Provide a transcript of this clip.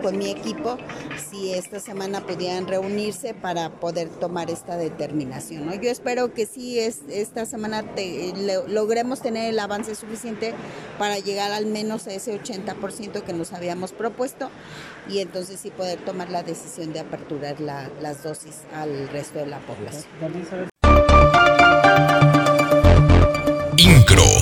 con mi equipo si esta semana pudieran reunirse para poder tomar esta determinación, ¿no? Yo espero que sí esta semana logremos tener el avance suficiente para llegar al menos a ese 80% que nos habíamos propuesto y entonces sí poder tomar la decisión de aperturar las dosis al resto de la población. INCRO